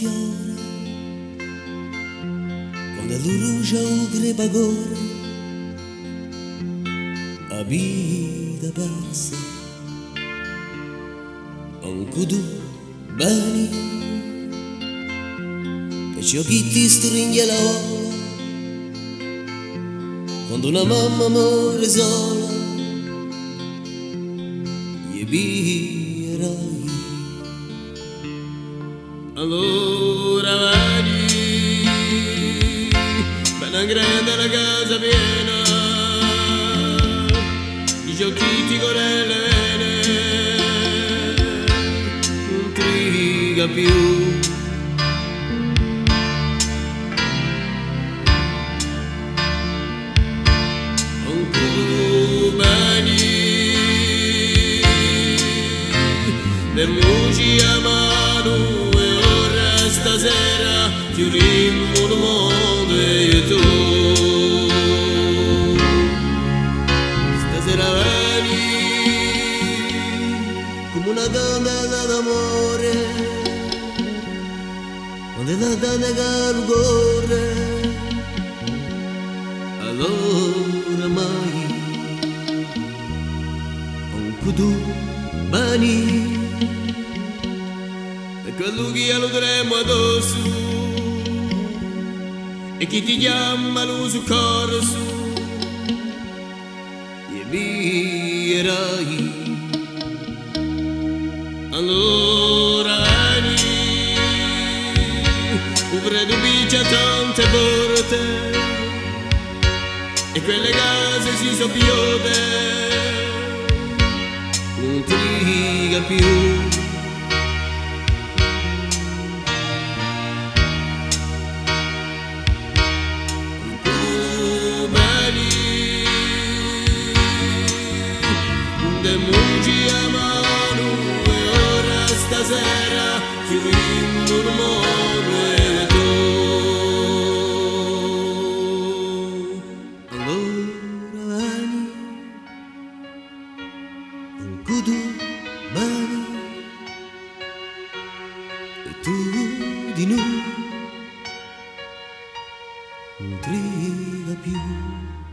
fiore, quando l'urugia o crepagore, a vita passa, anche tu bene, che c'è chi ti stringe la ola, quando una mamma muore sola, gli viverai. Allora vedi, bella grande la casa piena, di giochiti con le vene, non triga più. Le mugi a mano e ora stasera chiudiamo il mondo e tu stasera veni come una donna d'amore, quando la donna che lo corre, allora mai anche tu veni. E quello che lo dovremmo addosso e chi ti chiama lo soccorso e viverai. Allora vieni, un freddo piccia tante porte e quelle case si sono piove, non triga più. De mugi a mano e ora stasera chiudiamo il mondo e tu. Allora vieni, anche tu vieni, e tu di noi non triga più.